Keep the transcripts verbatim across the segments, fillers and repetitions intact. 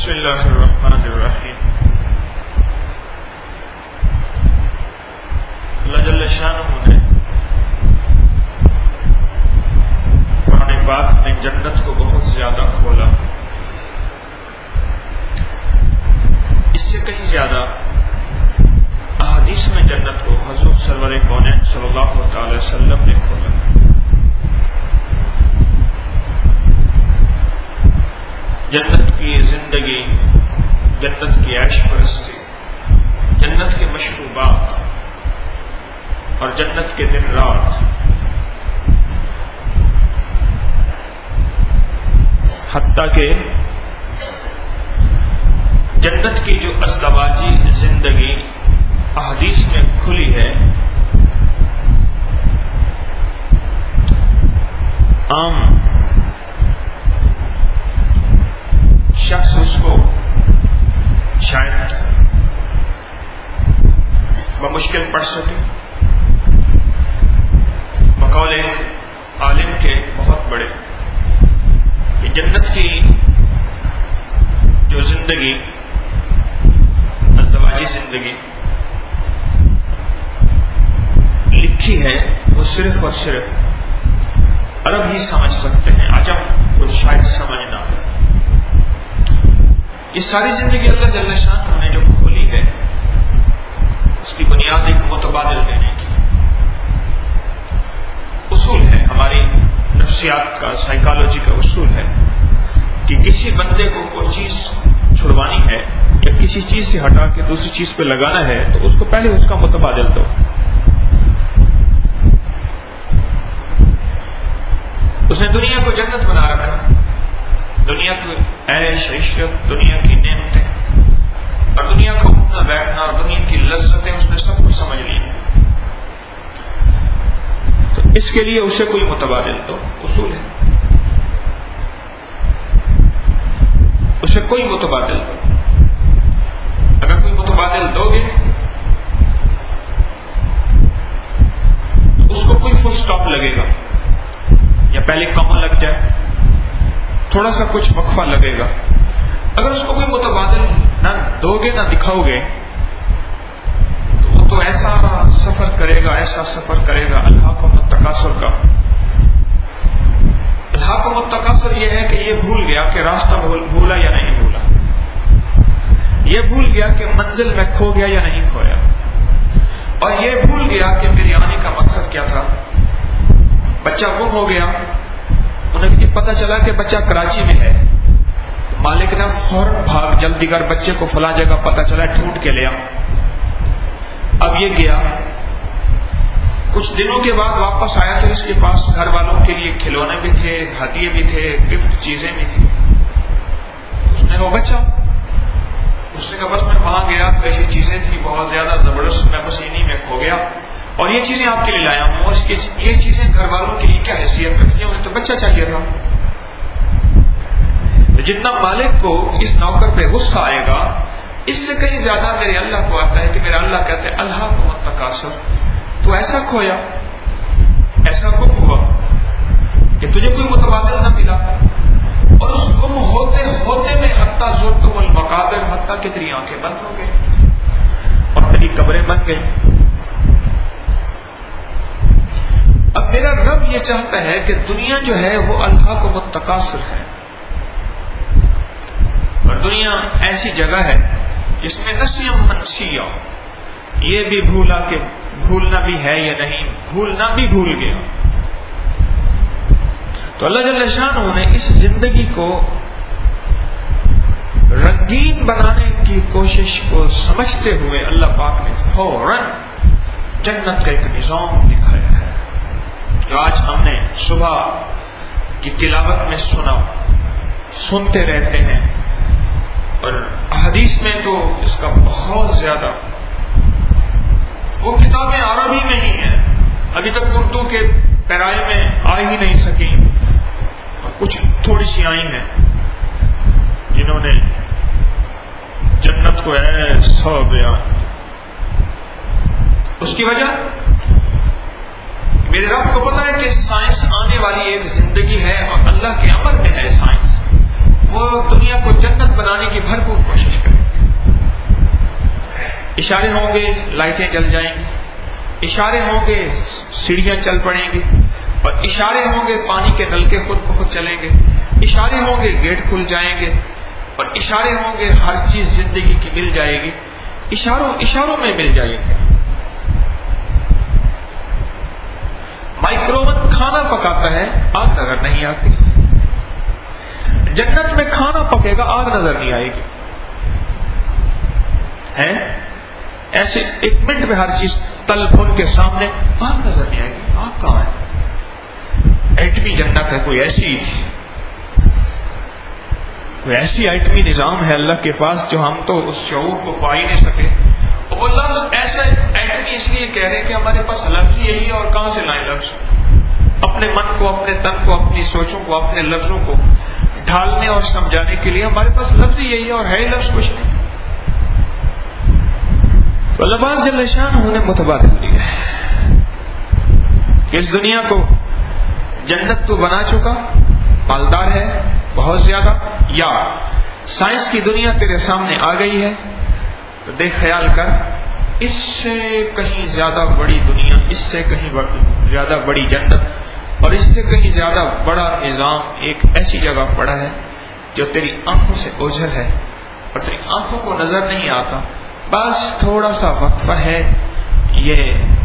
بسم اللہ الرحمن الرحیم. اللہ جل شانہ نے قرآن پاک میں جنت کو بہت زیادہ کھولا. اس سے کہیں زیادہ احادیث میں جنت کو حضور سرور کونین صلی اللہ تعالی وسلم نے کھولا. جنت کی زندگی، جنت کی عیش پرستی، جنت کے مشروبات اور جنت کے دن رات، حتیٰ کہ جنت کی جو ازدواجی زندگی احادیث میں کھلی ہے، عام شخص اس کو شاید بمشکل پڑھ سکے. بقول ایک عالم کے بہت بڑے کہ جنت کی جو زندگی، ازدواجی زندگی لکھی ہے وہ صرف اور صرف عرب ہی سمجھ سکتے ہیں، عجم کو شاید سمجھ نہ آئے. یہ ساری زندگی اللہ جل شانہ نے جو کھولی ہے، اس کی بنیاد ایک متبادل دینے کی اصول ہے. ہماری نفسیات کا، سائیکالوجی کا اصول ہے کہ کسی بندے کو کوئی چیز چھڑوانی ہے یا کسی چیز سے ہٹا کے دوسری چیز پہ لگانا ہے تو اس کو پہلے اس کا متبادل دو. اس نے دنیا کو جنت بنا رکھا، دنیا کی عیش عشرت، دنیا کی نعمتیں اور دنیا کا اٹھنا بیٹھنا اور دنیا کی لذتیں اس نے سب کچھ سمجھ لی ہیں. تو اس کے لیے اسے کوئی متبادل دو، اصول ہے. اسے کوئی متبادل دو. اگر کوئی متبادل دو گے تو اس کو کوئی فل سٹاپ لگے گا یا پہلے کم لگ جائے، تھوڑا سا کچھ وقفہ لگے گا. اگر اس کو کوئی متبادل نہ دو گے نہ دکھاؤ گے تو وہ تو ایسا سفر کرے گا، ایسا سفر کرے گا الہاکم التکاثر کا. الہاکم التکاثر یہ ہے کہ یہ بھول گیا کہ راستہ بھولا یا نہیں بھولا، یہ بھول گیا کہ منزل میں کھو گیا یا نہیں کھویا، اور یہ بھول گیا کہ میرے آنے کا مقصد کیا تھا. بچہ گم ہو گیا، انہیں یہ پتا چلا کہ بچہ کراچی میں ہے، مالک نے فوراً بھاگ جلدی کر بچے کو فلاں جگہ پتا چلا ڈھونڈ کے لیا. اب یہ گیا، کچھ دنوں کے بعد واپس آیا تو اس کے پاس گھر والوں کے لیے کھلونے بھی تھے، ہدیے بھی تھے، گفٹ چیزیں بھی تھی. اس نے کہا بچہ، اس نے کہا بس میں وہاں گیا تو ایسی چیزیں تھی بہت زیادہ زبردست، میں بس انہی میں کھو گیا اور یہ چیزیں آپ کے لیے لایا ہوں. اس کی یہ چیزیں گھر والوں کے لیے کیا حیثیت رکھتی ہیں، انہیں تو بچہ چاہیے تھا. جتنا مالک کو اس نوکر پہ غصہ آئے گا، اس سے کہیں زیادہ میرے اللہ کو آتا ہے کہ میرا اللہ کہتے ہیں الہاکم التکاثر، تو ایسا کھویا، ایسا گم ہوا کہ تجھے کوئی متبادل نہ ملا، اور اس گم ہوتے ہوتے میں حتیٰ زرتم المقابر، حتیٰ کہ تیری آنکھیں بند ہو گئی اور تیری قبریں بن گئی. اب میرا رب یہ چاہتا ہے کہ دنیا جو ہے وہ الہاکم التکاثر ہے، اور دنیا ایسی جگہ ہے جس میں نسیم منسیہ، یہ بھی بھولا کہ بھولنا بھی ہے یا نہیں، بھولنا بھی بھول گیا. تو اللہ جل شانہ نے اس زندگی کو رنگین بنانے کی کوشش کو سمجھتے ہوئے اللہ پاک نے فوراً جنت کا ایک نظام دکھایا ہے جو آج ہم نے صبح کی تلاوت میں سنا، سنتے رہتے ہیں، اور حدیث میں تو اس کا بہت زیادہ، وہ کتابیں عربی میں ہی ہیں، ابھی تک اردو کے پیرائے میں آ ہی نہیں سکیں، اور کچھ تھوڑی سی آئی ہیں جنہوں نے جنت کو ایسا بیان. اس کی وجہ میرے رب کو پتا ہے کہ سائنس آنے والی ایک زندگی ہے اور اللہ کے امر میں ہے سائنس. وہ دنیا کو جنت بنانے کی بھرپور کوشش کریں گے. اشارے ہوں گے لائٹیں جل جائیں گی، اشارے ہوں گے سیڑھیاں چل پڑیں گی، اور اشارے ہوں گے پانی کے نلکے خود بخود چلیں گے، اشارے ہوں گے گیٹ کھل جائیں گے، اور اشارے ہوں گے ہر چیز زندگی کی مل جائے گی، اشاروں اشاروں میں مل جائے گی. مائکروون کھانا پکاتا ہے، آگ نظر نہیں آتی. جنت میں کھانا پکے گا، آگ نظر نہیں آئے گی. ہے ایسے ایک منٹ میں ہر چیز تل بھن کے سامنے، آگ نظر نہیں آئے گی. آگ کہاں ہے؟ ایٹمی جنت ہے، کوئی ایسی کوئی ایسی ایٹمی نظام ہے اللہ کے پاس جو ہم تو اس شعور کو پا ہی نہیں سکے. وہ لفظ ایسا ایٹمی اس لیے کہہ رہے ہیں کہ ہمارے پاس لفظ یہی ہے، اور کہاں سے لائیں لفظ؟ اپنے من کو، اپنے تن کو، اپنی سوچوں کو، اپنے لفظوں کو ڈھالنے اور سمجھانے کے لیے ہمارے پاس لفظ یہی ہے، اور ہے لفظ کچھ نہیں. اللہ پاک جل شانہ نے متبادل دیا ہے کہ اس دنیا کو جنت تو بنا چکا، مالدار ہے بہت زیادہ، یا سائنس کی دنیا تیرے سامنے آ گئی ہے تو دیکھ خیال کر اس سے کہیں زیادہ بڑی دنیا، اس سے کہیں زیادہ بڑی جنت، اور اس سے کہیں زیادہ بڑا نظام ایک ایسی جگہ پڑا ہے جو تیری آنکھوں سے اوجھل ہے اور تیری آنکھوں کو نظر نہیں آتا. بس تھوڑا سا وقفہ ہے، یہ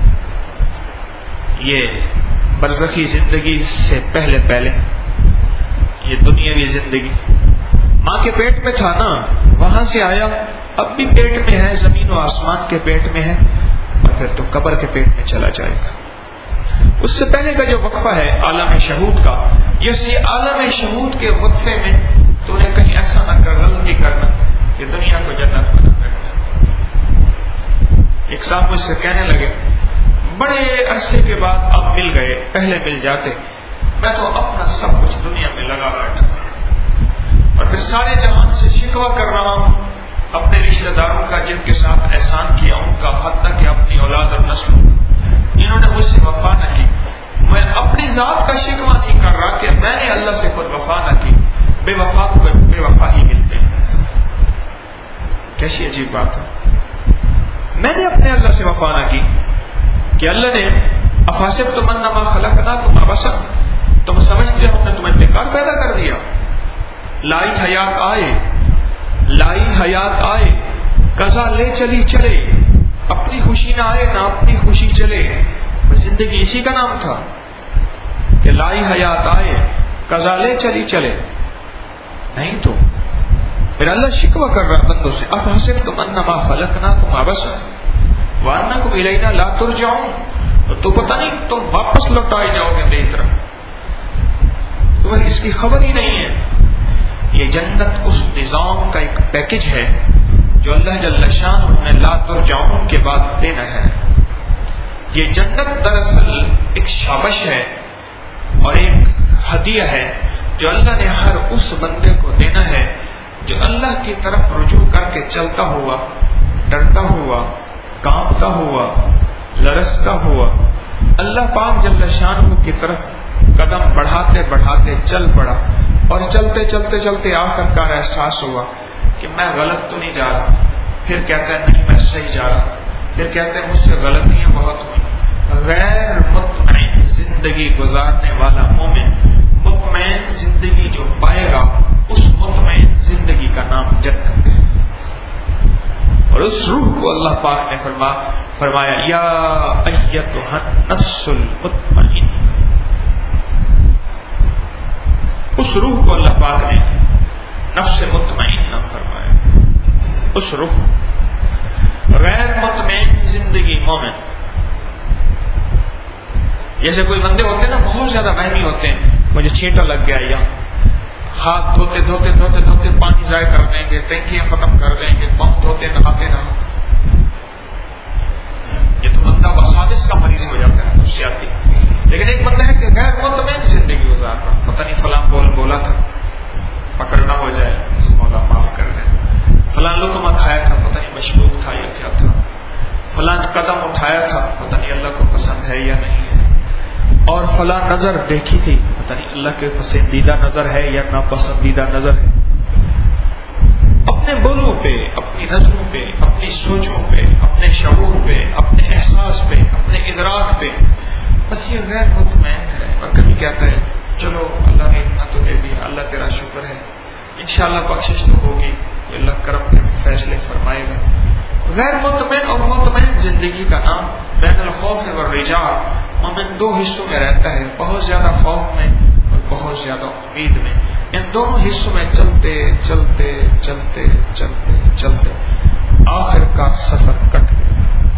یہ برزخی زندگی سے پہلے پہلے یہ دنیاوی زندگی. ماں کے پیٹ میں تھا نا، وہاں سے آیا، اب بھی پیٹ میں ہے، زمین و آسمان کے پیٹ میں ہے، اور پھر تو قبر کے پیٹ میں چلا جائے گا. اس سے پہلے کا جو وقفہ ہے عالم شہود کا، یہ عالم شہود کے وقفے میں تو نے کہیں ایسا نہ کر غلطی کرنا کہ دنیا کو جنت بنا دینا. ایک صاحب مجھ سے کہنے لگے بڑے عرصے کے بعد اب مل گئے، پہلے مل جاتے، میں تو اپنا سب کچھ دنیا میں لگا بیٹھا اور پھر سارے جہان سے شکوہ کر رہا ہوں اپنے رشتہ داروں کا جن کے ساتھ احسان کیا ان کا، حتیٰ کہ اپنی اولاد اور نسلوں، انہوں نے مجھ سے وفا نہ کی. میں اپنی ذات کا شکوہ نہیں کر رہا کہ میں نے اللہ سے خود وفا نہ کی. بے وفا کو بے وفا ہی ملتے ہیں. کیسی عجیب بات ہے. میں نے اپنے اللہ سے وفا نہ کی کہ اللہ نے افاسبتم انما خلقناکم عبثا، تم سمجھتے ہو ہم نے تمہیں بیکار پیدا کر دیا. لائی حیات آئے، لائی حیات آئے، قضا لے چلی چلے، اپنی خوشی نہ آئے نہ اپنی خوشی چلے. زندگی اسی کا نام تھا کہ لائی حیات آئے، قضا لے چلی چلے. نہیں تو پھر اللہ شکوہ کر رہا بندوں سے، افحسبتم انما خلقناکم عبثا وانکم الینا لا ترجعون، تو پتہ نہیں تم واپس لوٹائے جاؤ گے میری طرف، تمہیں اس کی خبر ہی نہیں ہے. یہ جنت اس نظام کا ایک پیکج ہے جو اللہ جل شانہ نے لا ترجعون کے بعد دینا ہے. یہ جنت دراصل ایک شابش ہے اور ایک ہدیہ ہے جو اللہ نے ہر اس بندے کو دینا ہے جو اللہ کی طرف رجوع کر کے چلتا ہوا، ڈرتا ہوا، کانپتا ہوا، لرزتا ہوا اللہ پاک جل شانہ کی طرف قدم بڑھاتے بڑھاتے چل پڑا، اور چلتے چلتے چلتے آخر کار احساس ہوا کہ میں غلط تو نہیں جا رہا. پھر کہتا ہے نہیں میں صحیح جا رہا. پھر کہتے ہیں مجھ سے غلطیاں بہت ہوئی. غیر مطمئن زندگی گزارنے والا مومن مطمئن زندگی جو پائے گا، اس مطمئن زندگی کا نام جنت ہے. اور اس روح کو اللہ پاک نے فرما فرمایا یا ایتھا النفس المطمئنہ. اس روح کو اللہ پاک نے نفس مطمئنہ فرمایا. اس روح غیر مطمئن زندگی مومن، جیسے کوئی بندے ہوتے ہیں نا بہت زیادہ وہمی ہوتے ہیں، مجھے چھینٹا لگ گیا، یا ہاتھ دھوتے دھوتے دھوتے دھوتے پانی ضائع کر دیں گے، ٹینکیاں ختم کر دیں گے، پمپ دھوتے نہاتے نہاتے. یہ تو بندہ وساوس کا مریض ہو جاتا ہے، نفسیاتی. لیکن ایک بندہ ہے کہ غیر مطمئن زندگی گزار رہا، پتہ نہیں فلاں بول بولا تھا پکڑنا ہو جائے، اس مولا معاف کر دیں. فلاں لقمہ کھایا تھا، پتہ نہیں مشروب تھا یا کیا تھا. فلاں قدم اٹھایا تھا، پتہ نہیں اللہ کو پسند ہے یا نہیں ہے. اور فلاں نظر دیکھی تھی، پتہ نہیں اللہ کے پسندیدہ نظر ہے یا ناپسندیدہ نظر ہے. اپنے بولوں پہ، اپنی نظروں پہ، اپنی سوچوں پہ، اپنے شعور پہ، اپنے احساس پہ، اپنے ادراک پہ بس یہ غیر مطمئن ہے، اور کبھی کہتا ہے چلو اللہ نے اتنا تو دے دیا، اللہ تیرا شکر ہے، انشاءاللہ بخشش تو ہوگی، تو اللہ کرم کے فیصلے فرمائے گا۔ غیر مطمئن اور مطمئن زندگی کا نام بین الخوف والرجاء، مومن دو حصوں میں رہتا ہے، بہت زیادہ خوف میں اور بہت زیادہ امید میں۔ ان دونوں حصوں میں چلتے چلتے چلتے چلتے چلتے آخر کا سفر کٹ گیا۔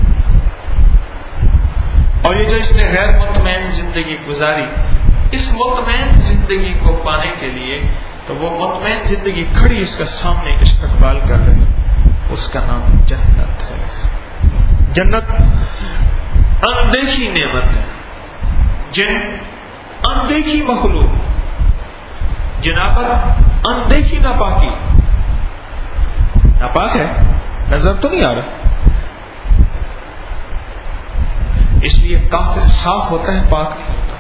اور یہ جو اس نے غیر مطمئن زندگی گزاری، اس مطمئن زندگی کو پانے کے لیے تو وہ مطمئن زندگی کھڑی اس کا سامنے استقبال کر رہی، اس کا نام جنت ہے۔ جنت اندیکھی نعمت ہے، جن اندیکھی مخلوق، جنابت اندیکھی ناپاکی، ناپاک ہے، نظر تو نہیں آ رہا، اس لیے کافر صاف ہوتا ہے، پاک نہیں ہوتا۔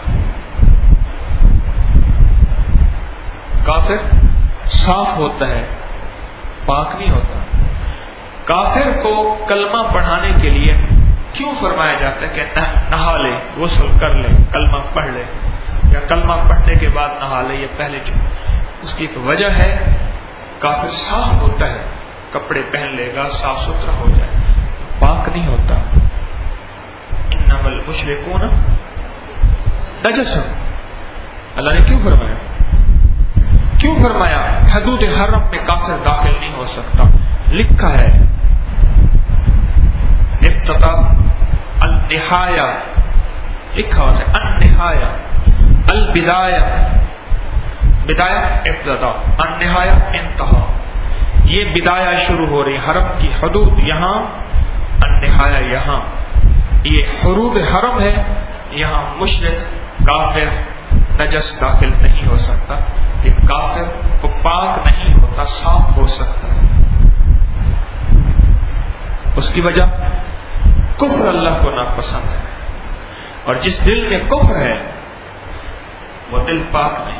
کافر صاف ہوتا ہے، پاک نہیں ہوتا۔ کافر کو کلمہ پڑھانے کے لیے کیوں فرمایا جاتا ہے کہ نہا لے، غسل کر لے، کلمہ پڑھ لے، یا کلمہ پڑھنے کے بعد نہا لے، یہ پہلے جو اس کی ایک وجہ ہے، کافر صاف ہوتا ہے، کپڑے پہن لے گا، صاف ستھرا ہو جائے، پاک نہیں ہوتا۔ انما المشرکون نجس، اللہ نے کیوں فرمایا؟ کیوں فرمایا؟ حدود حرم میں کافر داخل نہیں ہو سکتا۔ لکھا ہے ابتدا النہایا، لکھا ہوتا ہے النہایا، البدایا، بدایا ابتدا، النہایا انتہا، یہ بدایا شروع ہو رہی، حرم کی حدود یہاں، النہایا یہاں، یہ حدود حرم ہے، یہاں مشرک کافر نجس داخل نہیں ہو سکتا، کہ کافر کو پاک نہیں ہوتا، صاف ہو سکتا ہے۔ اس کی وجہ کفر اللہ کو ناپسند ہے، اور جس دل میں کفر ہے وہ دل پاک نہیں۔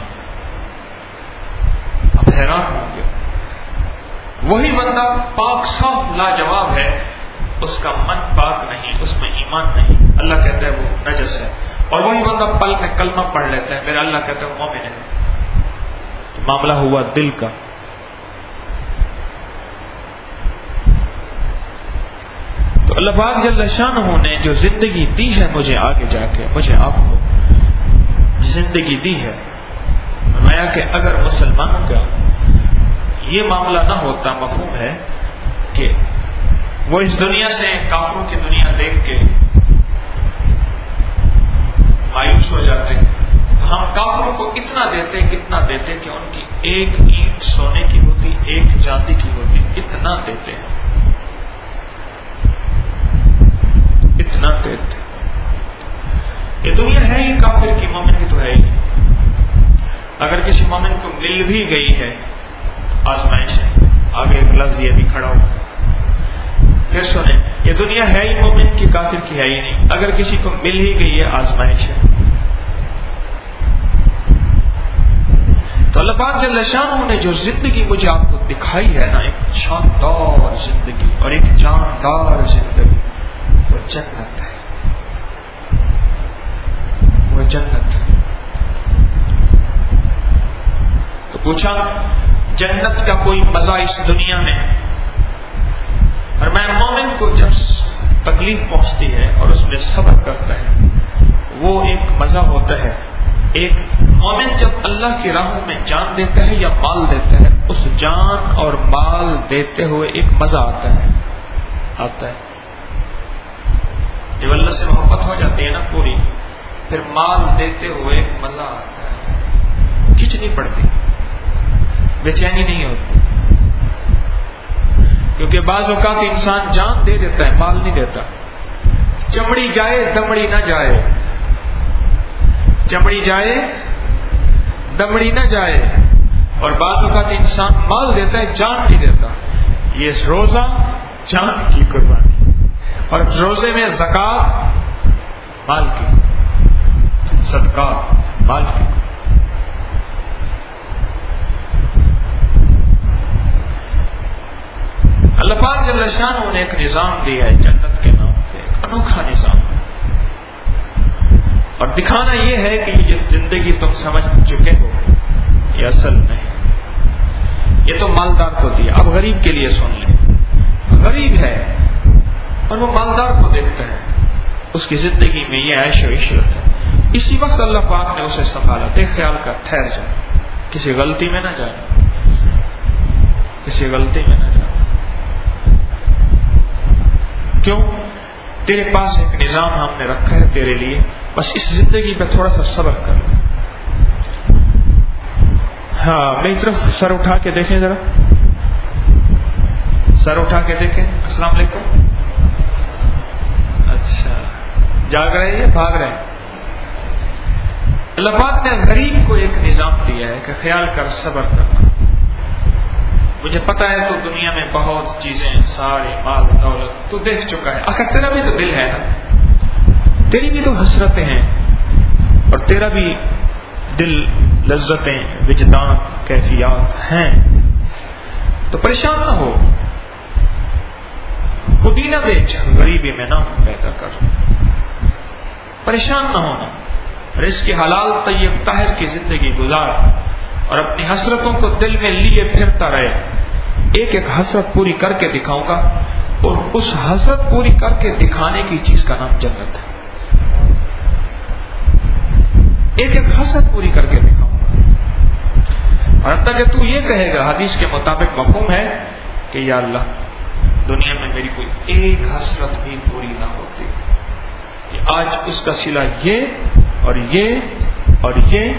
اب حیران ہوں گے، وہی بندہ پاک صاف لاجواب ہے، اس کا من پاک نہیں، اس میں ایمان نہیں، اللہ کہتا ہے وہ نجس ہے، اور وہی بندہ پل میں کلمہ پڑھ لیتا ہے، میرا اللہ کہتا ہے وہ مومن ہے۔ تو معاملہ ہوا دل کا۔ تو اللہ پاک جل شانہ نے جو زندگی دی ہے مجھے، آگے جا کے مجھے آپ کو زندگی دی ہے، فرمایا کہ اگر مسلمانوں کا یہ معاملہ نہ ہوتا، مفہوم ہے کہ وہ اس دنیا سے کافروں کی دنیا دیکھ کے مایوس ہو جاتے، تو ہم کافروں کو اتنا دیتے کتنا دیتے کہ ان کی ایک اینٹ سونے کی ہوتی، ایک چاندی کی ہوتی، اتنا دیتے ہیں، اتنا دیتے۔ یہ دنیا ہے ہی کافر کی، مومن کی تو ہے ہی۔ اگر کسی مومن کو مل بھی گئی ہے آزمائش ہے، آگے ایک لفظ یہ بھی کھڑا ہو، پھر سنیں، یہ دنیا ہے ہی مومن کی، کافر کی ہے ہی نہیں، اگر کسی کو مل ہی گئی ہے آزمائش ہے۔ تو اللہ پاک جل شانہ نے جو زندگی مجھے آپ کو دکھائی ہے نا، ایک شاندار زندگی اور ایک جاندار زندگی، وہ جنت ہے، وہ جنت ہے۔ تو پوچھا جنت کا کوئی مزہ اس دنیا میں؟ اور میں مومن کو جب تکلیف پہنچتی ہے اور اس میں صبر کرتا ہے، وہ ایک مزہ ہوتا ہے۔ ایک مومن جب اللہ کی راہوں میں جان دیتا ہے یا مال دیتا ہے، اس جان اور مال دیتے ہوئے ایک مزہ آتا ہے، آتا ہے۔ جب اللہ سے محبت ہو جاتی ہے نا پوری، پھر مال دیتے ہوئے ایک مزہ آتا ہے، کھچ نہیں پڑتی، بے چینی نہیں ہوتی، کیونکہ بعض اوقات انسان جان دے دیتا ہے، مال نہیں دیتا۔ چمڑی جائے دمڑی نہ جائے، چمڑی جائے دمڑی نہ جائے، اور بعض اوقات انسان مال دیتا ہے، جان نہیں دیتا۔ یہ روزہ جان کی قربانی، اور روزے میں زکات مال کی، صدقات مال کی۔ اللہ پاک جل شانہ نے ایک نظام دیا ہے جنت کے نام پہ، ایک انوکھا نظام، اور دکھانا یہ ہے کہ یہ زندگی تم سمجھ چکے ہو یہ اصل نہیں، یہ تو مالدار کو دیا۔ اب غریب کے لیے سن لیں، غریب ہے اور وہ مالدار کو دیکھتا ہے، اس کی زندگی میں یہ عیش و عشرت ہے، اسی وقت اللہ پاک نے اسے سنبھالا، دیکھ خیال کر، ٹھہر جا، کسی غلطی میں نہ جانا، کسی غلطی میں نہ جانا۔ کیوں؟ تیرے پاس ایک نظام ہم نے رکھا ہے تیرے لیے، بس اس زندگی پہ تھوڑا سا صبر کر۔ ہاں میری طرف سر اٹھا کے دیکھیں ذرا، سر اٹھا کے دیکھیں۔ السلام علیکم۔ اچھا جاگ رہے ہیں، بھاگ رہے ہیں؟ اللہ پاک نے غریب کو ایک نظام دیا ہے کہ خیال کر، صبر کرنا۔ مجھے پتا ہے تو دنیا میں بہت چیزیں، سارے مال دولت تو دیکھ چکا ہے، آخر تیرا بھی تو دل ہے نا، تیری بھی تو حسرتیں ہیں، اور تیرا بھی دل، لذتیں، وجدان، کیفیات ہیں، تو پریشان نہ ہو، خود ہی نہ بیچ، غریبی میں نہ پیدا کر، پریشان نہ ہونا، رزق حلال طیب طاہر کی زندگی گزار، اور اپنی حسرتوں کو دل میں لیے پھرتا رہے۔ ایک ایک حسرت پوری کر کے دکھاؤں گا، اور اس حسرت پوری کر کے دکھانے کی چیز کا نام جنت ہے۔ ایک ایک حسرت پوری کر کے دکھاؤں گا، اور اب تک کہ تو یہ کہے گا، حدیث کے مطابق مفہوم ہے کہ یا اللہ دنیا میں میری کوئی ایک حسرت بھی پوری نہ ہوتی، آج اس کا صلہ یہ اور یہ اور یہ،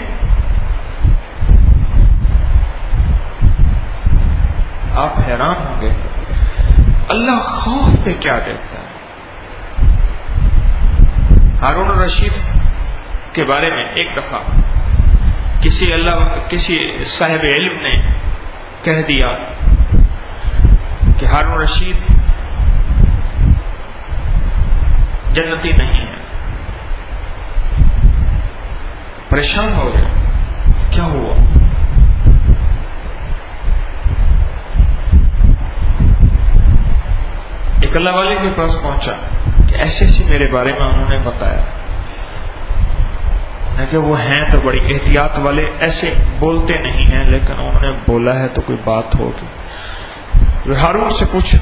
آپ حیران ہوں گے اللہ خوف پہ کیا دیتا ہے۔ ہارون الرشید کے بارے میں ایک دفعہ کسی اللہ کسی صاحب علم نے کہہ دیا کہ ہارون الرشید جنتی نہیں ہے، پریشان ہو گیا، کیا ہوا؟ ایک اللہ والے کے پاس پہنچا کہ ایسے ایسے میرے بارے میں انہوں نے بتایا، کہ وہ ہیں تو بڑی احتیاط والے، ایسے بولتے نہیں ہیں، لیکن انہوں نے بولا ہے تو کوئی بات ہوگی۔ ہارون سے پوچھا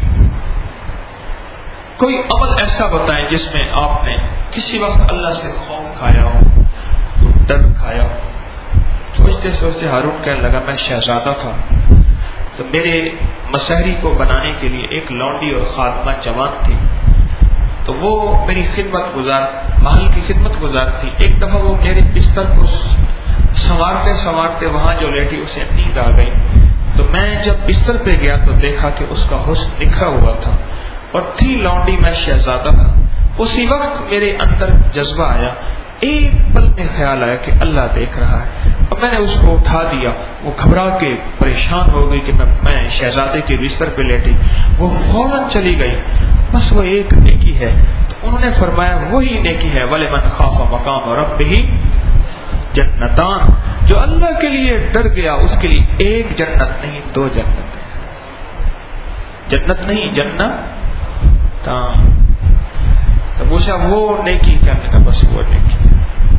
کوئی عمل ایسا بتائیں جس میں آپ نے کسی وقت اللہ سے خوف کھایا ہو، ڈر کھایا ہو۔ سوچتے سوچتے ہارون کہنے لگا میں شہزادہ تھا تو میرے مسحری کو بنانے کے لیے ایک لونڈی اور خادمہ جوان تھی، تو وہ میری خدمت گزار، محل کی خدمت گزار تھی۔ ایک دفعہ وہ میرے بستر کو سنوارتے سنوارتے وہاں جو لیٹی اسے نیند آ گئی، تو میں جب بستر پہ گیا تو دیکھا کہ اس کا حسن نکھرا ہوا تھا، اور تھی لونڈی، میں شہزادہ تھا۔ اسی وقت میرے اندر جذبہ آیا، ایک پل میں خیال آیا کہ اللہ دیکھ رہا ہے، اور میں نے اس کو اٹھا دیا۔ وہ گھبرا کے پریشان ہو گئی کہ میں میں شہزادے کے بستر پہ لیٹی، وہ فوراً چلی گئی، بس وہ ایک نیکی ہے۔ تو انہوں نے فرمایا وہی نیکی ہے وَلِمَنْ خَافَ مَقَامَ رَبِّهِ جنتان، جو اللہ کے لیے ڈر گیا اس کے لیے ایک جنت نہیں دو جنت ہے، جنت نہیں جنت تان۔ تو پوچھا وہ نیکی کرنے کا، بس وہ نیکی ہے۔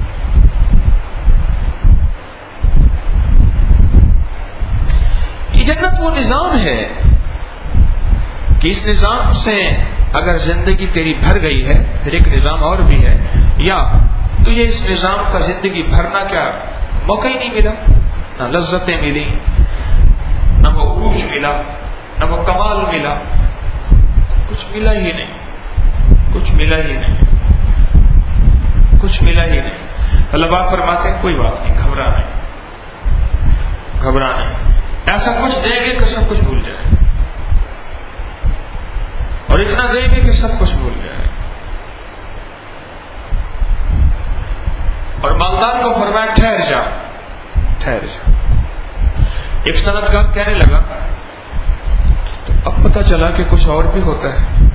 یہ جنت وہ نظام ہے کہ اس نظام سے اگر زندگی تیری بھر گئی ہے، پھر ایک نظام اور بھی ہے، یا تو یہ اس نظام کا زندگی بھرنا کیا موقع ہی نہیں ملا، نہ لذتیں ملی، نہ وہ عروج ملا، نہ وہ کمال ملا، کچھ ملا ہی نہیں، کچھ ملا ہی نہیں، کچھ ملا ہی نہیں۔ اللہ پاک فرماتے ہیں کوئی بات نہیں، گھبرا نہیں، گھبرا نہیں، ایسا کچھ دیں گے کہ سب کچھ بھول جائے، اور اتنا دیں گے کہ سب کچھ بھول جائے۔ اور مالدار کو فرمایا ٹھہر جا، ٹھہر جا۔ ایک صنعتکار کہنے لگا تو اب پتہ چلا کہ کچھ اور بھی ہوتا ہے۔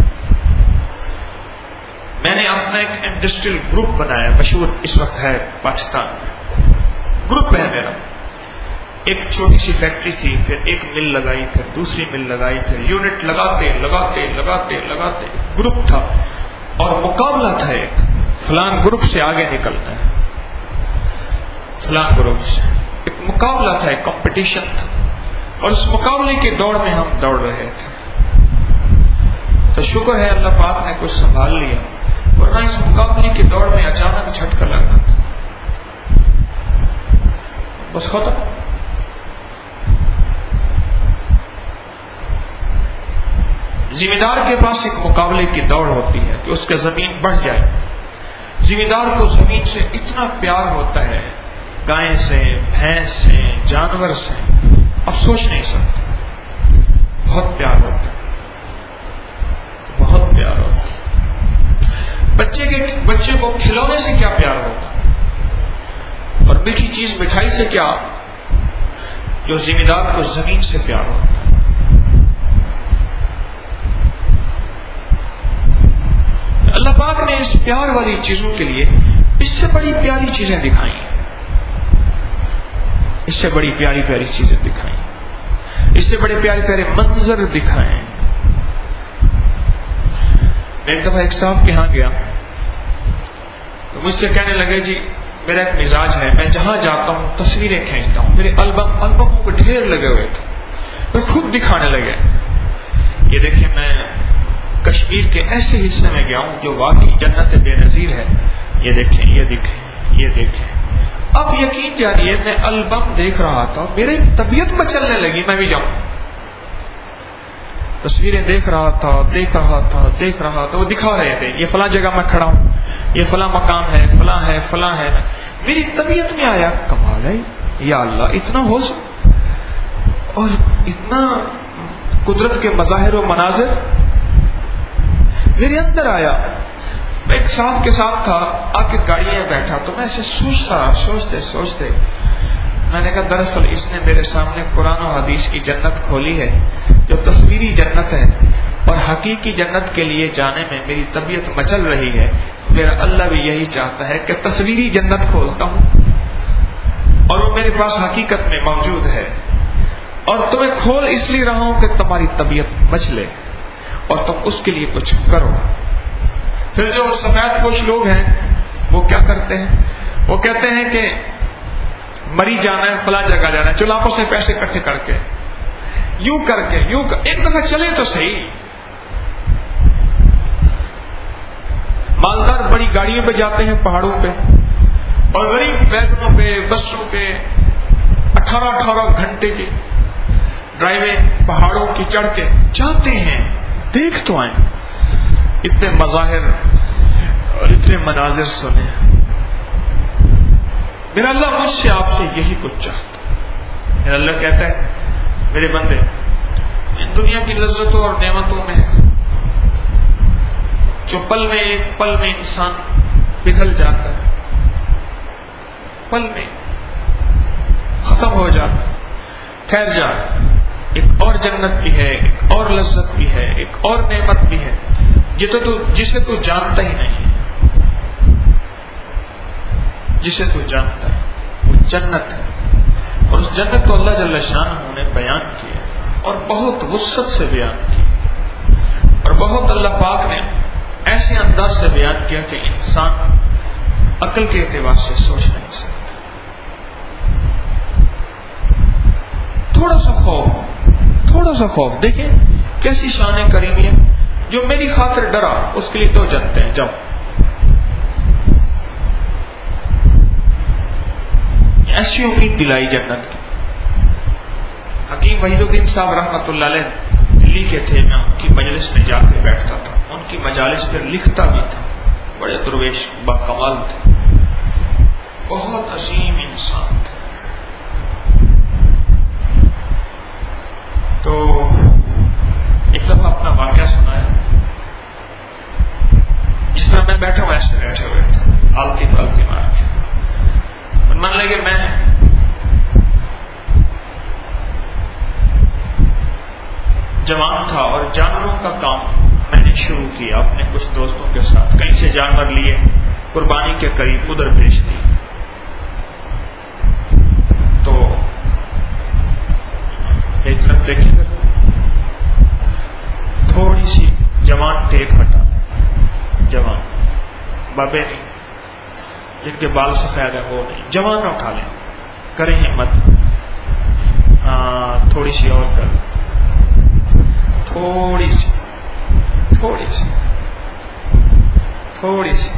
میں نے اپنا ایک انڈسٹریل گروپ بنایا، مشہور اس وقت ہے پاکستان میں، گروپ ہے میرا، ایک چھوٹی سی فیکٹری تھی، پھر ایک مل لگائی، پھر دوسری مل لگائی، پھر یونٹ لگاتے لگاتے لگاتے لگاتے گروپ تھا اور مقابلہ تھا، ایک فلان گروپ سے آگے نکلنا ہے، فلان گروپ سے ایک مقابلہ تھا، ایک کمپٹیشن تھا، اور اس مقابلے کے دوڑ میں ہم دوڑ رہے تھے۔ تو شکر ہے اللہ پاک نے کچھ سنبھال لیا، ورنہ اس مقابلے کے دوڑ میں اچانک جھٹکا لگا تھا، بس ختم۔ ذمہ دار کے پاس ایک مقابلے کی دوڑ ہوتی ہے کہ اس کا زمین بڑھ جائے۔ ذمہ دار کو زمین سے اتنا پیار ہوتا ہے، گائے سے، بھینس سے، جانور سے، اب سوچ نہیں سکتے، بہت پیار ہوتا ہے، بہت پیار ہوتا ہے۔ بچے کے بچے کو کھلونے سے کیا پیار ہوگا، اور میٹھی چیز مٹھائی سے کیا، جو ذمہ دار کو زمین سے پیار ہوتا ہے۔ اللہ پاک نے اس پیار والی چیزوں کے لیے اس سے بڑی پیاری چیزیں دکھائی ہیں، اس سے بڑی پیاری پیاری چیزیں دکھائی، اس سے بڑے پیارے پیارے منظر دکھائے۔ میں ایک دفعہ ایک صاحب کے ہاں گیا تو مجھ سے کہنے لگے جی میرا ایک مزاج ہے، میں جہاں جاتا ہوں تصویریں کھینچتا ہوں، میرے البم البموں کو ڈھیر لگے ہوئے تھے، میں خود دکھانے لگے، یہ دیکھیں میں کشمیر کے ایسے حصے میں گیا ہوں جو واقعی جنت بے نظیر ہے، یہ دیکھیں یہ دیکھیں یہ دیکھیں۔ اب یقین جانیے میں البم دیکھ رہا تھا، میری طبیعت مچلنے لگی میں بھی جاؤں، تصویریں دیکھ رہا تھا دیکھ رہا تھا دیکھ رہا تھا، وہ دکھا رہے تھے یہ فلاں جگہ میں کھڑا ہوں، یہ فلاں مقام ہے، فلاں ہے فلاں ہے، میری طبیعت میں آیا کمال ہے یا اللہ، اتنا حسن اور اتنا قدرت کے مظاہر و مناظر میرے اندر آیا۔ میں ایک صاحب کے ساتھ تھا، آ کے گاڑی میں بیٹھا تو میں ایسے سوچتا سوچتے سوچتے میں نے کہا دراصل اس نے میرے سامنے قرآن و حدیث کی جنت کھولی ہے جو تصویری جنت ہے، اور حقیقی جنت کے لیے جانے میں میری طبیعت مچل رہی ہے، میرا اللہ بھی یہی چاہتا ہے کہ تصویری جنت کھولتا ہوں اور وہ میرے پاس حقیقت میں موجود ہے، اور تمہیں کھول اس لیے رہا ہوں کہ تمہاری طبیعت مچلے اور تم اس کے لیے کچھ کرو۔ پھر جو سفید پوش لوگ ہیں وہ کیا کرتے ہیں، وہ کہتے ہیں کہ مری جانا ہے، فلاں جگہ جانا ہے، چلو آپس سے پیسے اکٹھے کر کے یوں کر کے یوں کر ایک دفعہ چلے تو صحیح۔ مالدار بڑی گاڑیوں پہ جاتے ہیں پہاڑوں پہ، اور غریب ویگنوں پہ بسوں پہ اٹھارہ اٹھارہ گھنٹے کی ڈرائیویں پہاڑوں کی چڑھ کے جاتے ہیں، دیکھ تو آئیں، اتنے مظاہر اور اتنے مناظر سنے۔ میرا اللہ مجھ سے آپ سے یہی کچھ چاہتا، میرا اللہ کہتا ہے میرے بندے ان دنیا کی لذتوں اور نعمتوں میں جو پل میں ایک پل میں انسان پگھل جاتا ہے، پل میں ختم ہو جاتا ہے، ٹھہر جا، ایک اور جنت بھی ہے، ایک اور لذت بھی ہے، ایک اور نعمت بھی ہے جسے تو جسے تو جانتا ہی نہیں، جسے تو جانتا ہے وہ جنت ہے، اور اس جنت کو اللہ جل شانہ نے بیان کیا اور بہت وسعت سے بیان کیا، اور بہت اللہ پاک نے ایسے انداز سے بیان کیا کہ انسان عقل کے اعتبار سے سوچ نہیں سکتا۔ تھوڑا سا خوف تھوڑا سا خوف دیکھیں کیسی شان کریمی ہے، جو میری خاطر ڈرا اس کے لیے تو جنتے ہیں، جب ایسی امید دلائی جنت کی۔ حکیم وحید الدین صاحب رحمۃ اللہ علیہ دلی کے تھے، میں ان کی مجلس میں جا کے بیٹھتا تھا، ان کی مجالس پہ لکھتا بھی تھا، بڑے درویش با کمال تھے، بہت عظیم انسان تھے۔ تو ایک دفعہ اپنا واقعہ سنایا، جس طرح میں بیٹھا ہوں ایسے بیٹھے ہوئے تھے، آلتی پالتی مار کے، مان لگے میں جوان تھا اور جانوروں کا کام میں نے شروع کیا اپنے کچھ دوستوں کے ساتھ، کہیں سے جانور لیے قربانی کے قریب ادھر بھیج دی، تو ایک طرف دیکھیں گے تھوڑی سی جوان ٹیک ہٹا، جوان بابے نہیں جن کے بال سفید ہے وہ نہیں، جوان اٹھا لیں، کریں ہمت، ہاں تھوڑی سی اور کر، تھوڑی سی تھوڑی سی تھوڑی سی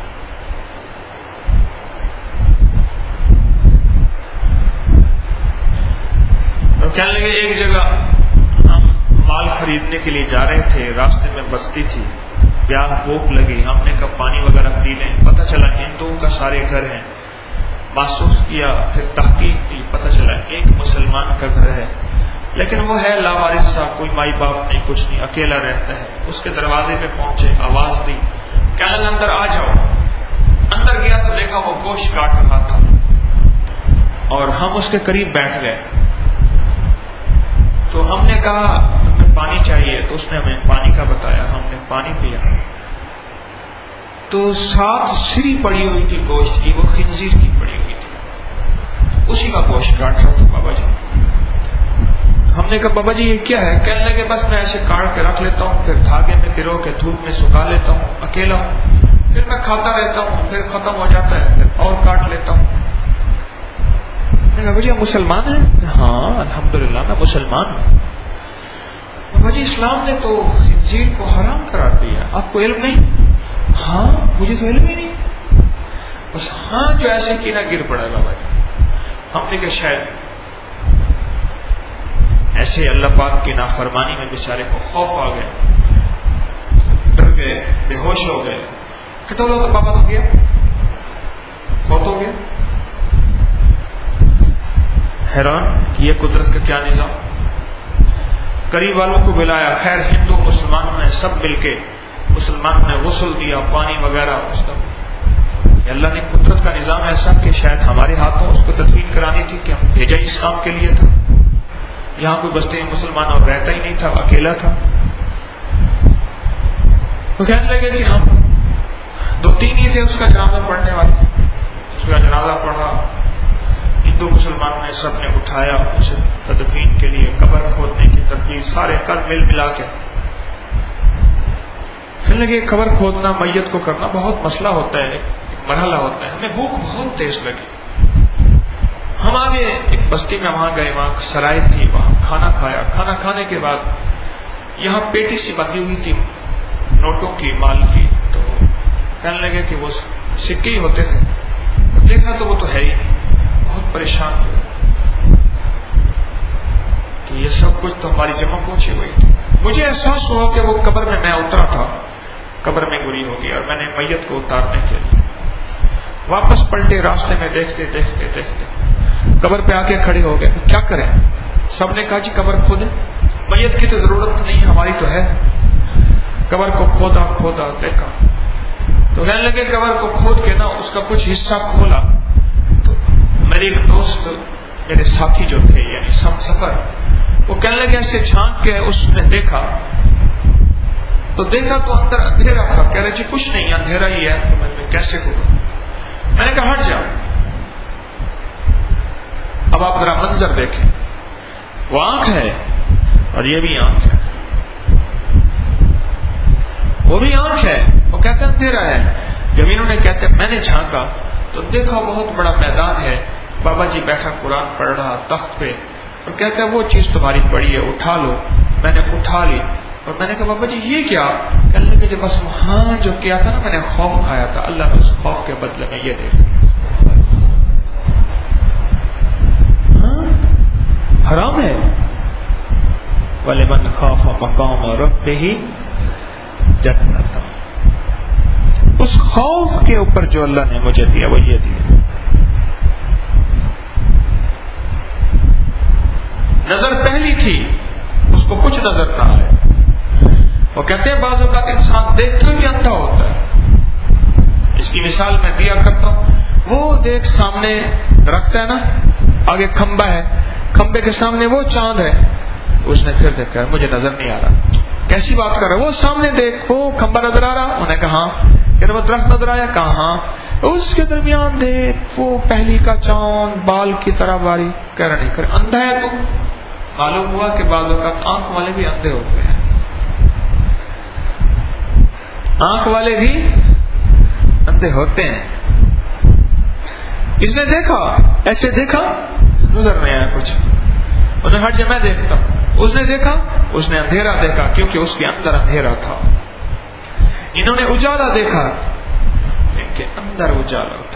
تو کہنے لگے ایک جگہ ہم مال خریدنے کے لیے جا رہے تھے، راستے میں بستی تھی، پیاس بھوک لگی، ہم نے کہا پانی وغیرہ پی لیں، پتہ چلا ہندوؤں کا سارے گھر ہیں، محسوس کیا، پھر تحقیق کی، پتہ چلا ایک مسلمان کا گھر ہے لیکن وہ ہے لاوارث سا، کوئی مائی باپ نہیں کچھ نہیں، اکیلا رہتا ہے۔ اس کے دروازے پہ پہنچے، آواز دی، کہنے لگا اندر آ جاؤ۔ اندر گیا تو دیکھا وہ گوشت کاٹ رہا تھا اور ہم اس کے قریب بیٹھ گئے، تو ہم نے کہا ہمیں پانی چاہیے، تو اس نے ہمیں پانی کا بتایا، ہم نے پانی پیا، تو ساتھ سری پڑی ہوئی تھی گوشت کی، وہ خنزیر کی پڑی ہوئی تھی، اسی کا گوشت کاٹ رہا تھا بابا جی۔ ہم نے کہا بابا جی یہ کیا ہے؟ کہنے لگے بس میں ایسے کاٹ کے رکھ لیتا ہوں، پھر دھاگے میں پرو کے دھوپ میں سکھا لیتا ہوں، اکیلا ہوں، پھر میں کھاتا رہتا ہوں، پھر ختم ہو جاتا ہے، پھر اور کاٹ لیتا ہوں۔ میں نے کہا بھائی آپ مسلمان ہیں؟ ہاں الحمدللہ میں مسلمان ہوں۔ بابا جی اسلام نے تو خنزیر کو حرام قرار دیا، آپ کو علم نہیں؟ ہاں مجھے تو علم ہی نہیں، بس ہاں جو ایسے کی نہ گر پڑا ہے بابا جی۔ ہم نے کہا شاید ایسے اللہ پاک کی نافرمانی میں بیچارے کو خوف آ گئے، ڈر گئے، بے ہوش ہو گئے، کتنے لوگ بابا تو گیا فوت ہو گیا۔ حیران کہ یہ قدرت کا کیا نظام۔ قریب والوں کو بلایا، خیر ہندو مسلمانوں نے سب مل کے مسلمانوں نے غسل دیا، پانی وغیرہ، اس کا اللہ نے قدرت کا نظام ایسا کہ شاید ہمارے ہاتھوں اس کو تدفین کرانی تھی کہ ہم بھیجا اس کام کے لیے تھا۔ یہاں کوئی بستی میں مسلمان اور رہتا ہی نہیں تھا، اکیلا تھا۔ تو کہنے لگے کہ ہم دو تین ہی تھے اس کا جنازہ پڑھنے والے، اس کا جنازہ پڑھا، ہندو مسلمانوں نے سب نے اٹھایا اسے تدفین کے لیے، قبر کھودنے کی ترتیب سارے کل مل ملا کے۔ کہنے لگے قبر کھودنا، میت کو کرنا بہت مسئلہ ہوتا ہے، ایک مرحلہ ہوتا ہے، ہمیں بھوک بہت تیز لگی، ہم آگے ایک بستی میں وہاں گئے، وہاں سرائے تھی، وہاں کھانا کھایا، کھانا کھانے کے بعد یہاں پیٹی سی بندھی ہوئی تھی نوٹوں کی، مال کی، تو کہنے لگے کہ وہ سکے ہی ہوتے تھے، دیکھا تو وہ تو ہے ہی، بہت پریشان ہوئے کہ یہ سب کچھ تو ہماری جمع پہنچی ہوئی تھی۔ مجھے احساس ہوا کہ وہ قبر میں میں اترا تھا، قبر میں گری ہوگی، اور میں نے میت کو اتارنے کے لیے واپس پلٹے، راستے میں دیکھتے دیکھتے دیکھتے قبر پہ آ کے کھڑے ہو گئے، کیا کریں؟ سب نے کہا جی قبر کھودیں، میت کی تو ضرورت نہیں، ہماری تو ہے۔ قبر کو کھودا کھودا دیکھا، تو کہنے لگے قبر کو کھود کے نا اس کا کچھ حصہ کھولا، تو میرے ایک دوست میرے ساتھی جو تھے یعنی سم سفر، وہ کہنے لگے ایسے جھانک کے اس نے دیکھا تو دیکھا تو اندر اندھیرا تھا، کہہ رہے جی کچھ نہیں اندھیرا ہی ہے، تو میں کیسے کھودا؟ میں نے کہا ہٹ جاؤ۔ اب آپ ذرا منظر دیکھیں، وہ آنکھ ہے اور یہ بھی آنکھ ہے، وہ بھی آنکھ ہے، وہ کہتے اندھیرا ہے۔ جب انہوں نے کہتے میں نے جھانکا تو دیکھا بہت بڑا میدان ہے، بابا جی بیٹھا قرآن پڑھ رہا تخت پہ، اور کہتا ہے وہ چیز تمہاری پڑی ہے اٹھا لو۔ میں نے اٹھا لی اور میں نے کہا بابا جی یہ کیا؟ کہنے لگے کہ بس وہاں جو کیا تھا نا میں نے خوف کھایا تھا، اللہ نے اس خوف کے بدلے میں یہ دے دیا۔ حرام ہے، وَلِمَنْ خَافَ مَقَامَ رَبِّهِ جَنَّتَ، اس خوف کے اوپر جو اللہ نے مجھے دیا وہ یہ دیا۔ نظر پہلی تھی، اس کو کچھ نظر نہ آیا۔ وہ کہتے ہیں بعض اوقات انسان دیکھ کر بھی اندھا ہوتا ہے۔ اس کی مثال میں دیا کرتا ہوں، وہ دیکھ سامنے درخت ہے نا، آگے کھمبا ہے، کھمبے کے سامنے وہ چاند ہے، اس نے پھر دیکھا مجھے نظر نہیں آ رہا۔ کیسی بات کر رہا؟ وہ سامنے دیکھ، وہ کھمبا نظر آ رہا؟ انہوں نے کہا ہاں۔ پھر وہ درخت نظر آیا؟ کہا ہاں۔ اس کے درمیان دیکھ، وہ پہلی کا چاند بال کی طرح باری، کہہ رہا نہیں کر اندھا ہے تو معلوم ہوا کہ بعض اوقات آنکھ والے بھی اندھے ہوتے ہیں، آنکھ والے بھی اندھے ہوتے ہیں. اس نے دیکھا، ایسے دیکھا، نظر نہیں آیا کچھ. اس نے ہر جگہ میں دیکھتا ہوں. اس نے دیکھا، اس نے اندھیرا دیکھا کیونکہ اس کے اندر اندھیرا تھا. انہوں نے اجالا دیکھا، ان کے اندر اجالا تھا.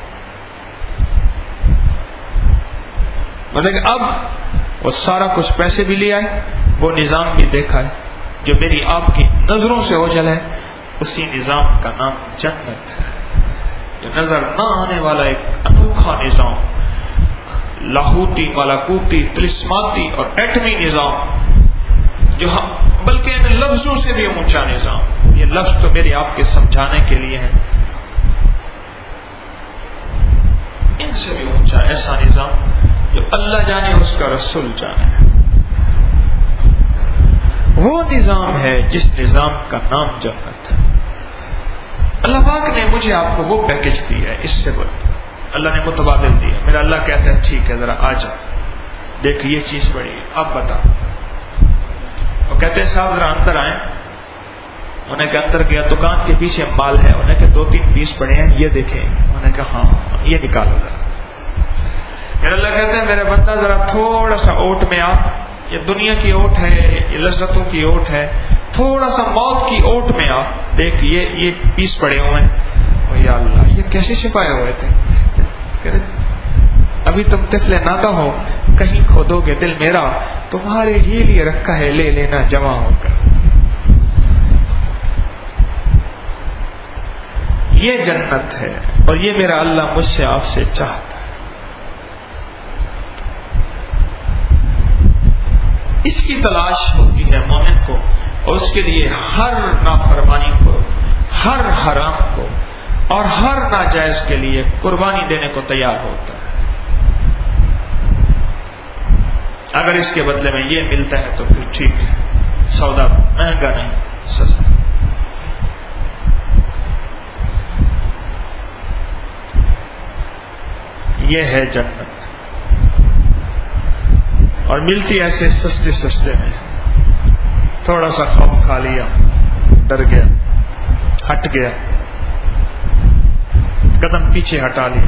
مطلب کہ اب وہ سارا کچھ پیسے بھی لے آئے، وہ نظام بھی دیکھا ہے جو میری آپ کی نظروں سے اوجھل ہے. اسی نظام کا نام جنت ہے، جو نظر نہ آنے والا ایک انوکھا نظام، لاہوتی، ملاکوتی، تلسماتی اور ایٹمی نظام، جو بلکہ ان لفظوں سے بھی اونچا نظام. یہ لفظ تو میرے آپ کے سمجھانے کے لیے ہیں. ان سے بھی اونچا ایسا نظام جو اللہ جانے اس کا رسول جانے. وہ نظام ہے جس نظام کا نام جنت ہے. اللہ پاک نے مجھے آپ کو وہ پیکج دیا ہے. اس سے بڑھ اللہ نے متبادل دیا. میرا اللہ کہتا ہے ٹھیک ہے ذرا آ جا دیکھ یہ چیز بڑی ہے، اب بتا. وہ کہتے ہیں صاحب ذرا اندر آئیں. انہیں کہ اندر گیا، دکان کے پیچھے مال ہے. انہیں کہ دو تین پیس پڑے ہیں، یہ دیکھیں. انہیں کہ ہاں یہ نکالو ذرا. میرا اللہ کہتے ہیں میرے بندہ ذرا تھوڑا سا اوٹ میں آ. یہ دنیا کی اوٹ ہے، یہ لذتوں کی اوٹ ہے. تھوڑا سا موت کی اوٹ میں آ. دیکھ یہ یہ پیس پڑے ہوئے ہیں. یا اللہ یہ کیسے چھپائے ہوئے تھے؟ ابھی تم طفل نادا ہو، کہیں کھودو گے دل میرا، تمہارے ہی لیے رکھا ہے، لے لینا جمع ہو کر. یہ جنت ہے اور یہ میرا اللہ مجھ سے آپ سے چاہتا ہے. اس کی تلاش ہوتی ہے مومن کو، اور اس کے لیے ہر نافرمانی کو، ہر حرام کو اور ہر ناجائز کے لیے قربانی دینے کو تیار ہوتا ہے. اگر اس کے بدلے میں یہ ملتا ہے تو پھر ٹھیک ہے، سودا مہنگا نہیں سستا. یہ ہے جنت، اور ملتی ایسے سستے سستے میں. تھوڑا سا خوف کھا لیا، ڈر گیا، ہٹ گیا، قدم پیچھے ہٹا لیا.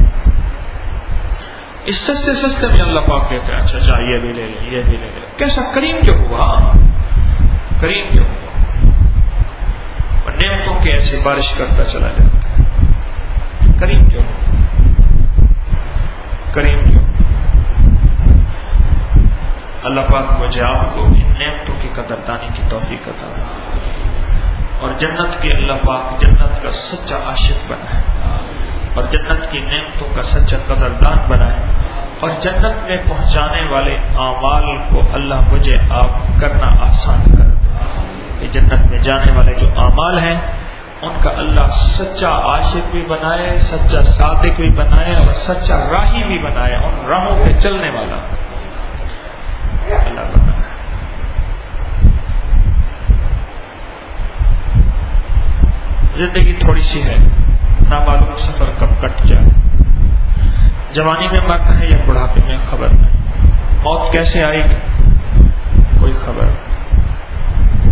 اس سستے سستے میں اللہ پاک کہتے ہیں اچھا اچھا یہ بھی لے لے، یہ بھی لے لے. کیسا کریم کیوں ہوا، کریم کیوں ہوا. اور نعمتوں کے ایسے بارش کرتا چلا جاتا ہے. کریم کیوں ہوا، کریم کیوں. اللہ پاک مجھے آپ کو ان نعمتوں کی قدردانی کی توفیق عطا فرمائے، اور جنت کے اللہ پاک جنت کا سچا عاشق بنائے، اور جنت کی نعمتوں کا سچا قدردان بنائے، اور جنت میں پہنچانے والے اعمال کو اللہ مجھے آپ کرنا آسان کر دے. کہ جنت میں جانے والے جو اعمال ہیں ان کا اللہ سچا عاشق بھی بنائے، سچا صادق بھی بنائے، اور سچا راہی بھی بنائے. ان راہوں پہ چلنے والا اللہ بنائے. زندگی تھوڑی سی ہے، نامعلوم سفر کب کٹ جائے. جوانی میں مرنا ہے یا بڑھاپے میں خبر نہیں. موت کیسے آئے گی کوئی خبر نہیں.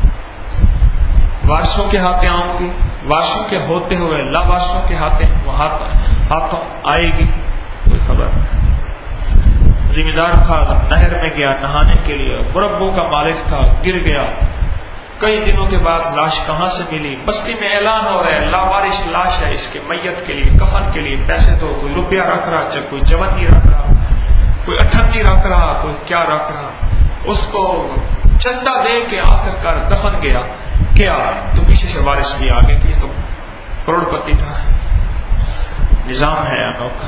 وارثوں کے ہاتھیں آؤں گی، وارثوں کے ہوتے ہوئے لا وارثوں کے ہاتھیں ہاتھوں آئے گی کوئی خبر نہیں. ذمہ دار تھا، نہر میں گیا نہانے کے لیے، مربوں کا مالک تھا، گر گیا. کئی دنوں کے بعد لاش کہاں سے ملی؟ بستی میں اعلان ہو رہا ہے لاوارث لاش ہے، اس کے میت کے لیے کفن کے لیے پیسے دو. کوئی روپیہ رکھ رہا، چاہے کوئی چونی رکھ رہا، کوئی اٹھنی رکھ رہا، کوئی کیا رکھ رہا. اس کو چندہ دے کے آخر کار دفن گیا. کیا تو پیچھے سے وارث بھی آگے کہ یہ تو کروڑ پتی تھا. نظام ہے انوکھا.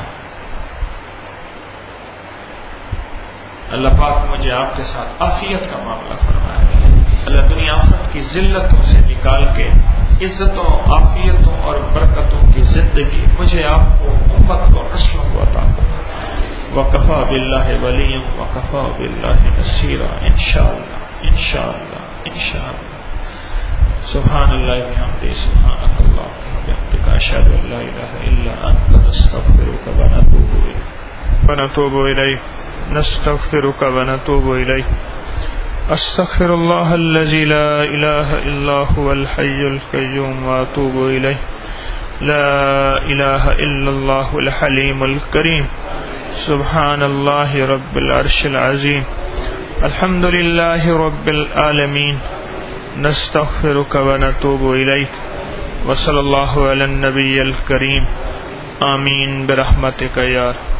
اللہ پاک مجھے آپ کے ساتھ عافیت کا معاملہ فرمائے. اللہ دنیا آخرت کی ذلتوں سے نکال کے عزتوں، عافیتوں اور برکتوں کی زندگی مجھے آپ کو، امت کو، نسلوں کو عطا فرمائے. وکفا باللہ ولیم وکفا باللہ نصیرا. انشاءاللہ انشاءاللہ انشاءاللہ. سبحان اللہ بحمدہ، سبحانک اللہم وبحمدک، اشہد ان لا الہ الا انت، نستغفرک ونتوب الیک ونتوب الیک. نستغفرك ونتوب إليك. أستغفر الله الذي لا إله إلا هو الحي القيوم وأتوب إليه. لا إله إلا الله الحليم الكريم. سبحان الله رب العرش العظيم. الحمد لله رب العالمين. نستغفرك ونتوب إليك. وصلى الله على النبي الكريم. آمين برحمتك يا رب.